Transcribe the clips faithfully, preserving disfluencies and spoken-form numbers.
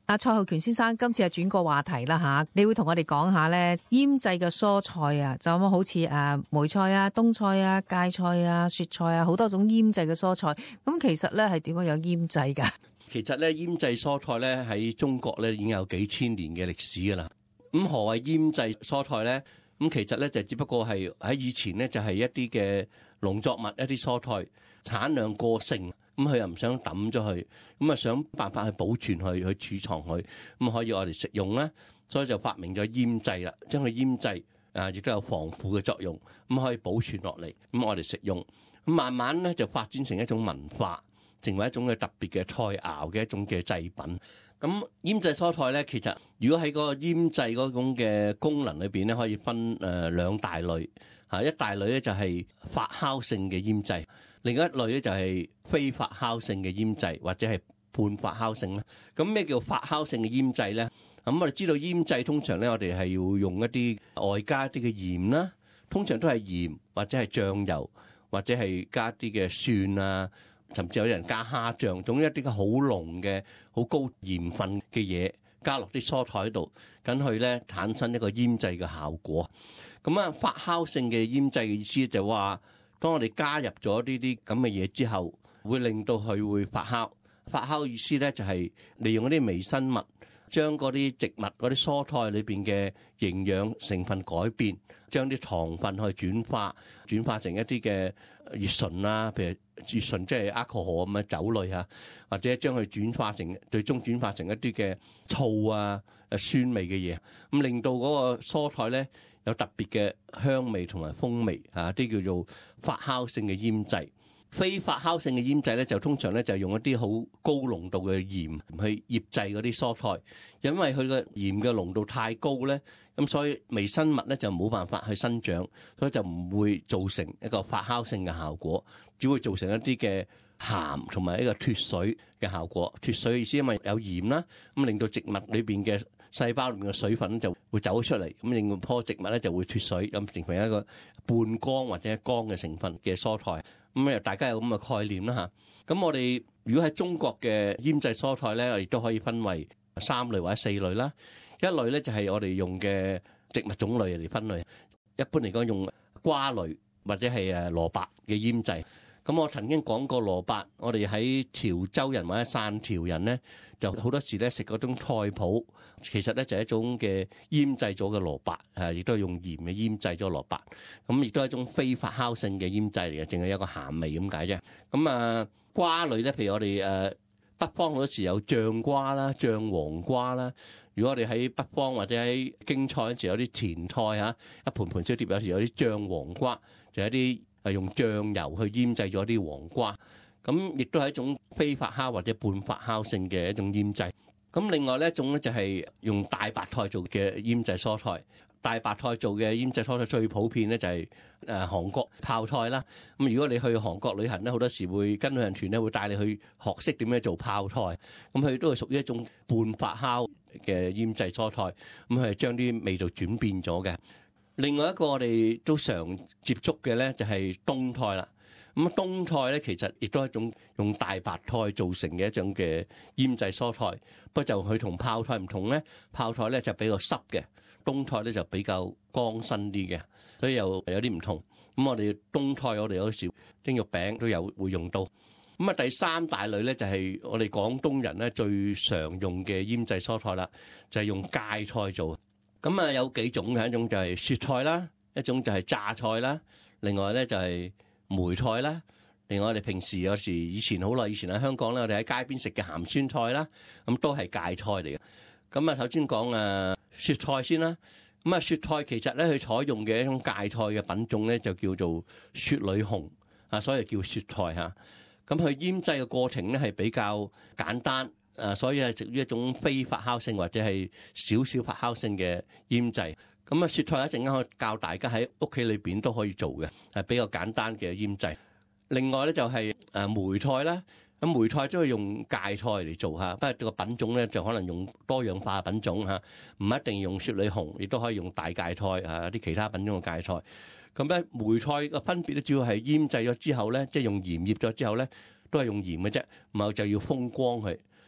阿蔡浩權先生，今次係轉個話題啦吓，你會同我哋講下咧醃製嘅蔬菜啊，就咁好似誒梅菜啊、冬菜啊、芥菜啊、雪菜啊，好多種醃製嘅蔬菜。咁其實咧係點樣樣醃製噶？ 其實咧醃製蔬菜咧喺中國咧已經有幾千年嘅歷史噶啦。咁何謂醃製蔬菜咧？咁其實咧就只不過係喺以前咧就係一啲嘅農作物，一啲蔬菜產量過剩。咁佢又唔想抌咗佢，咁啊想辦法去保存佢，去儲藏佢，咁可以我哋食用啦。所以就發明咗醃製啦，將佢醃製啊，亦都有防腐嘅作用，咁可以保存落嚟，咁我哋食用。咁慢慢咧就發展成一種文化，成為一種嘅特別嘅菜肴嘅一種嘅製品。咁醃製蔬菜咧，其實如果喺個醃製嗰種嘅功能裏邊咧，可以分誒兩大類嚇，一大類咧就係發酵性嘅醃製。另一類咧就係非發酵性嘅醃製，或者係半發酵性啦。咁咩叫發酵性嘅醃製咧？咁我哋知道醃製通常咧，我哋係要用一啲外加一啲嘅鹽啦，通常都係鹽或者係醬油，或者係加啲嘅蒜啊，甚至有人加蝦醬，總之一啲嘅好濃嘅、好高鹽分嘅嘢，加落啲蔬菜喺度，咁去咧產生一個醃製嘅效果。咁啊，發酵性嘅醃製嘅意思就話，當我哋加入咗呢啲咁嘅嘢之後，會令到佢會發酵。發酵嘅意思咧就係利用嗰啲微生物，將嗰啲植物嗰啲蔬菜裏邊嘅營養成分改變，將啲糖分去轉化，轉化成一啲嘅乙醇啦，譬如乙醇即係 alcohol 咁嘅酒類嚇，或者將佢轉化成最終轉化成一啲嘅醋啊、誒酸味嘅嘢，咁令到嗰個蔬菜咧有特別嘅香味同埋風味嚇，啲叫做發酵性嘅醃製。非發酵性嘅醃製咧，就通常咧就用一啲好高濃度嘅鹽去醃製嗰啲蔬菜，因為佢個鹽嘅濃度太高咧，咁所以微生物咧就冇辦法去生長，所以就唔會造成一個發酵性嘅效果，只會造成一啲嘅鹹同埋一個脫水嘅效果。脫水意思因為有鹽啦，咁令到植物裏邊嘅細胞裏面嘅水分就會走出嚟，咁令到棵植物咧就會脫水，咁成為一個半乾或者乾嘅成分嘅蔬菜。咁啊，大家有咁嘅概念啦嚇。咁我哋如果喺中國嘅醃製蔬菜咧，亦都可以分為三類或者四類啦。一類咧就係我哋用嘅植物種類嚟分類，一般嚟講用瓜類或者係誒蘿蔔嘅醃製。咁我曾經講過蘿蔔，我哋喺潮州人或者汕潮人咧，就好多時咧食嗰種菜脯，其實咧就係一種嘅醃製咗嘅蘿蔔，誒亦都係用鹽嘅醃製咗蘿蔔，咁亦都係一種非發酵性嘅醃製嚟嘅，淨係有個鹹味咁解啫。咁啊瓜類咧，譬如我哋誒北方嗰時有醬瓜啦、醬黃瓜啦。如果我哋喺北方或者喺京菜嗰時有啲前菜嚇，一盤盤小碟，有時有啲醬黃瓜，就係一啲係用醬油去醃製咗啲黃瓜，咁亦都係一種非發酵或者半發酵性嘅一種醃製。咁另外呢一種咧就係用大白菜做嘅醃製蔬菜。大白菜做嘅醃製蔬菜最普遍咧就係誒韓國泡菜啦。咁如果你去韓國旅行咧，好多時會跟旅行團咧會帶你去學識點樣做泡菜。咁佢都係屬於一種半發酵嘅醃製蔬菜。咁佢係將啲味道轉變咗嘅。另外一個我哋都常接觸嘅咧就係冬菜啦。咁冬菜咧其實亦都係一種用大白菜做成嘅一種嘅醃製蔬菜，不過就佢同泡菜唔同咧，泡菜咧就比較濕嘅，冬菜咧就比較乾身啲嘅，所以又有啲唔同。咁我哋冬菜我哋有時蒸肉餅都有會用到。咁啊第三大類咧就係我哋廣東人咧最常用嘅醃製蔬菜啦，就係用芥菜做。咁啊有幾種嘅，一種就係雪菜啦，一種就係榨菜啦，另外咧就係梅菜啦，另外我哋平時有時以前好耐以前喺香港咧，我哋喺街邊食嘅鹹酸菜啦，咁都係芥菜嚟嘅。咁啊，首先講誒雪菜先啦。咁啊，雪菜其實咧佢採用嘅一種芥菜嘅品種咧，就叫做雪裏紅啊，所以叫雪菜嚇。咁佢醃製嘅過程咧係比較簡單，誒，所以係屬於一種非發酵性或者係少少發酵性嘅醃製。咁啊，雪菜一陣間可以教大家喺屋企裏邊都可以做嘅，係比較簡單嘅醃製。另外咧就係誒梅菜啦，咁梅菜都係用芥菜嚟做嚇，不過個品種咧就可能用多樣化品種嚇，唔一定用雪裏紅，亦都可以用大芥菜啊啲其他品種嘅芥菜。咁咧梅菜嘅分別咧主要係醃製咗之後咧，即係用鹽醃咗之後咧，都係用鹽嘅啫，然後就要風乾佢，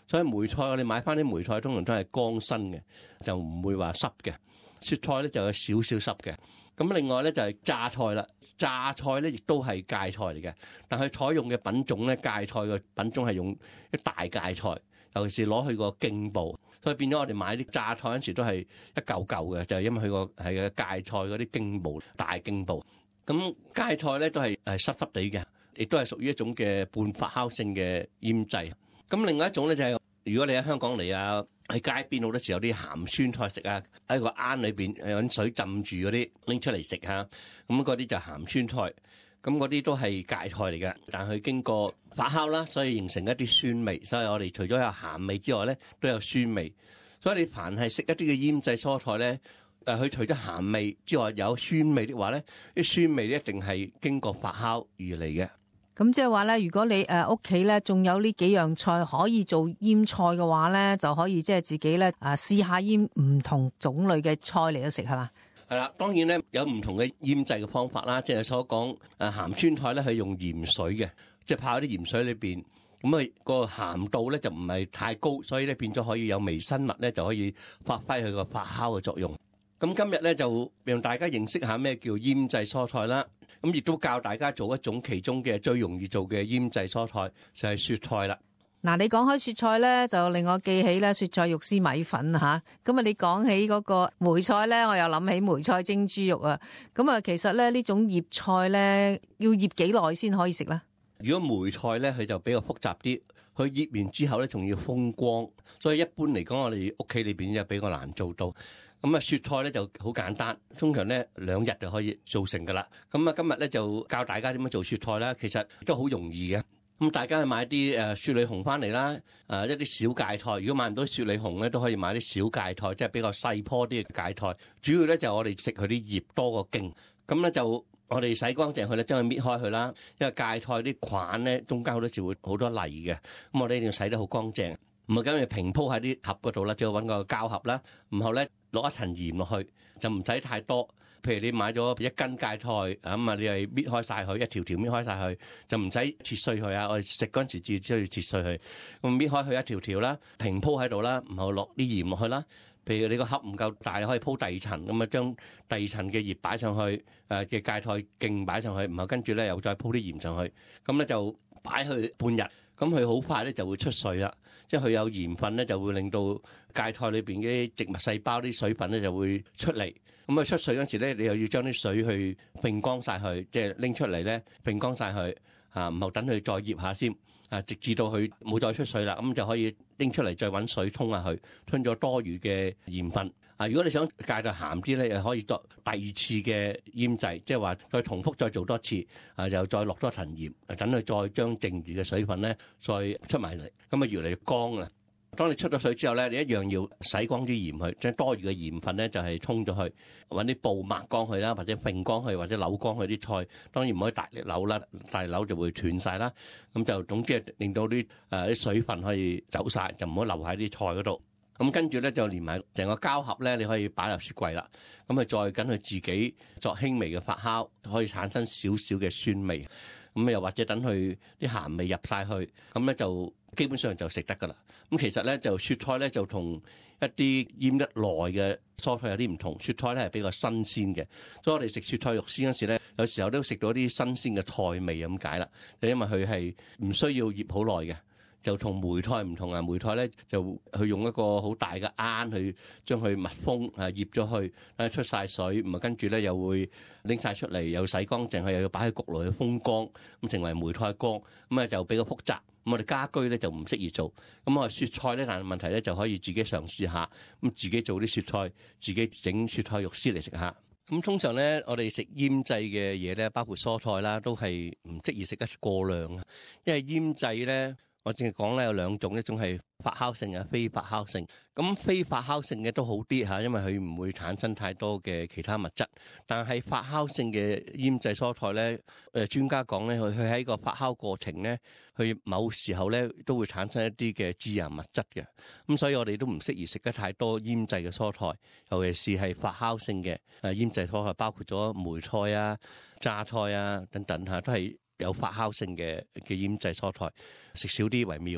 所以梅菜我哋買翻啲梅菜通常都係乾身嘅，就唔會話濕嘅。雪菜咧就有少少濕嘅。咁另外咧就係榨菜啦，榨菜咧亦都係芥菜嚟嘅，但係採用嘅品種咧，芥菜嘅品種係用一大芥菜，尤其是攞去個莖部，所以變咗我哋買啲榨菜嗰陣時都係一嚿嚿嘅，就係因為佢個係嘅芥菜嗰啲莖部大莖部。咁芥菜咧都係誒濕濕地嘅，亦都係屬於一種嘅半發酵性嘅醃製。咁另外一種咧就係、是、如果你喺香港嚟啊，喺街邊好多時有啲鹹酸菜食啊，喺個罌裏邊有啲水浸住嗰啲拎出嚟食嚇，咁嗰啲就鹹酸菜。咁嗰啲都係芥菜嚟嘅，但係佢經過發酵啦，所以形成一啲酸味。所以我哋除咗有鹹味之外咧，都有酸味。所以你凡係食一啲嘅醃製蔬菜咧，誒佢除咗鹹味之外有酸味的話咧，啲酸味一定係經過發酵而嚟嘅。 咁即係話咧，如果你誒屋企咧仲有呢幾樣菜可以做醃菜嘅話咧，就可以即係自己咧啊試下醃唔同種類嘅菜嚟到食係嘛？ 係啦，當然咧有唔同嘅醃製嘅方法啦，即係所講誒鹹酸菜咧係用鹽水嘅，即係泡喺啲鹽水裏邊，咁啊個鹹度咧就唔係太高，所以咧變咗可以有微生物咧就可以發揮佢個發酵嘅作用。咁今日咧就讓大家認識下咩叫醃製蔬菜啦。咁亦都教大家做一種其中嘅最容易做嘅醃製蔬菜，就係雪菜啦。 嗱，你講開雪菜咧，就令我記起咧雪菜肉絲米粉吓。咁啊，你講起嗰個梅菜咧，我又諗起梅菜蒸豬肉啊。咁啊，其實咧呢種醃菜咧，要醃幾耐先可以食咧？ 如果梅菜咧，佢就比較複雜啲，佢醃完之後咧，仲要風乾，所以一般嚟講，我哋屋企裏邊就比較難做到。咁啊，雪菜咧就好簡單，通常咧兩日就可以做成噶啦。咁啊，今日咧就教大家點樣做雪菜啦。其實都好容易嘅。咁大家去買啲誒雪裏紅翻嚟啦，誒一啲小芥菜。如果買唔到雪裏紅咧，都可以買啲小芥菜，即係比較細棵啲嘅芥菜。主要咧就我哋食佢啲葉多過莖。咁咧就我哋洗乾淨佢咧，將佢搣開佢啦。因為芥菜啲菌咧中間好多時會好多泥嘅，咁我哋一定要洗得好乾淨。唔係咁，要平鋪喺啲盒嗰度啦，就要揾個膠盒啦。然後咧落一層鹽落去，就唔使太多。譬如你買咗一斤芥菜，咁啊你係搣開晒佢，一條條搣開晒佢，就唔使切碎佢啊。我哋食嗰陣時至需要切碎佢。咁搣開佢一條條啦，平鋪喺度啦，然後落啲鹽落去啦。譬如你個盒唔夠大，可以鋪第二層，咁啊將第二層嘅葉擺上去，誒嘅芥菜莖擺上去，然後跟住咧又再鋪啲鹽上去，咁咧就擺去半日。咁佢好快咧就會出水啦，即係佢有鹽分咧，就會令到芥菜裏邊啲植物細胞啲水分咧就會出嚟。咁啊出水嗰時咧，你又要將啲水去揈乾晒佢，即係拎出嚟咧揈乾晒佢嚇，唔好等佢再醃下先啊，直至到佢冇再出水啦，咁就可以拎出嚟再揾水沖下佢，沖咗多餘嘅鹽分。啊！如果你想芥到鹹啲咧，又可以作第二次嘅醃製，即係話再重複再做多次，啊，又再落多層鹽，等佢再將剩餘嘅水分咧再出埋嚟，咁啊越嚟越乾啦。當你出咗水之後咧，你一樣要洗乾啲鹽去，將多餘嘅鹽分咧就係沖咗去，揾啲布抹乾佢啦，或者揈乾佢，或者扭乾佢啲菜。當然唔可以大力扭啦，大力扭就會斷晒啦。咁就總之係令到啲誒啲水分可以走晒，就唔好留喺啲菜嗰度。咁跟住咧就連埋成個膠盒咧，你可以擺入雪櫃啦。咁啊再跟佢自己作輕微嘅發酵，可以產生少少嘅酸味。咁又或者等佢啲鹹味入晒去，咁咧就基本上就食得噶啦。咁其實咧就雪菜咧就同一啲醃得耐嘅蔬菜有啲唔同，雪菜咧係比較新鮮嘅，所以我哋食雪菜肉絲嗰時咧，有時候都食到啲新鮮嘅菜味咁解啦。就因為佢係唔需要醃好耐嘅。就同梅菜唔同啊！梅菜咧就去用一個好大嘅罌去將佢密封啊，醃咗去，啊出晒水，咁啊跟住咧又會拎晒出嚟，又洗乾淨，佢又要擺喺焗爐去風乾，咁成為梅菜乾，咁啊就比較複雜。咁我哋家居咧就唔適宜做。咁我雪菜咧，但係問題咧就可以自己嘗試下，咁自己做啲雪菜，自己整雪菜肉絲嚟食下。咁通常咧，我哋食醃製嘅嘢咧，包括蔬菜啦，都係唔適宜食得過量啊，因為醃製咧。我淨係講咧有兩種，一種係發酵性嘅，非發酵性。咁非發酵性嘅都好啲嚇，因為佢唔會產生太多嘅其他物質。但係發酵性嘅醃製蔬菜咧，誒專家講咧，佢佢喺個發酵過程咧，佢某時候咧都會產生一啲嘅致癌物質嘅。咁所以我哋都唔適宜食得太多醃製嘅蔬菜，尤其是係發酵性嘅誒醃製蔬菜，包括咗梅菜啊、榨菜啊等等嚇，都係有發酵性嘅嘅醃製蔬菜，食少啲為妙嚇。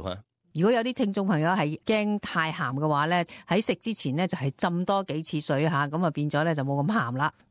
如果有啲聽眾朋友係驚太鹹嘅話咧，喺食之前咧就係浸多幾次水吓，咁啊變咗咧就冇咁鹹啦。